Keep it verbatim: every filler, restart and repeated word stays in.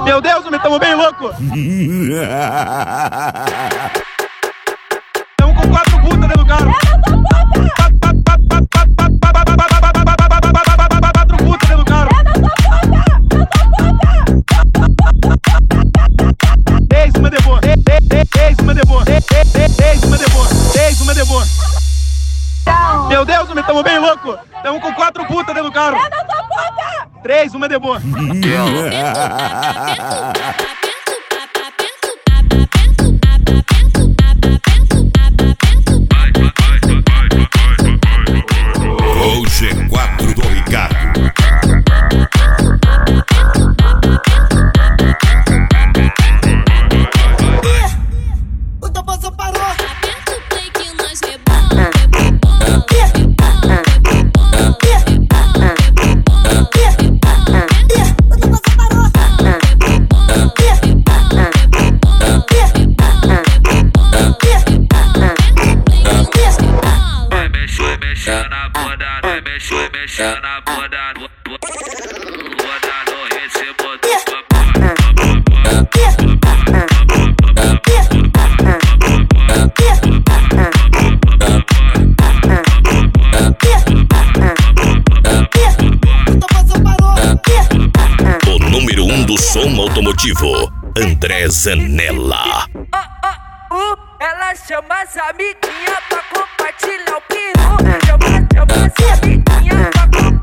Meu Deus, me tamo bem louco. Tamo com quatro putas dentro do carro. Quatro putas dentro do carro. Três, uma de boa. Três, uma de boa. Três, uma de boa. Três, uma de boa. Meu Deus, me tamo bem louco. Tamo com quatro putas dentro do carro. Eu não sou puta! Três, uma de boa. O G quatro do Ricardo. O Toposo parou. Aperta o play que nós rebola, rebola, rebola, rebola, rebola. O Toposo parou. Vai mexer, mexer na bunda, vai mexer, mexer na bunda, bunda no recebo do O número um do som automotivo, André Zanella. Oh, oh, uh, ela chama as amiguinhas pra compartilhar o peru. Chama, chama as amiguinhas pra compartilhar.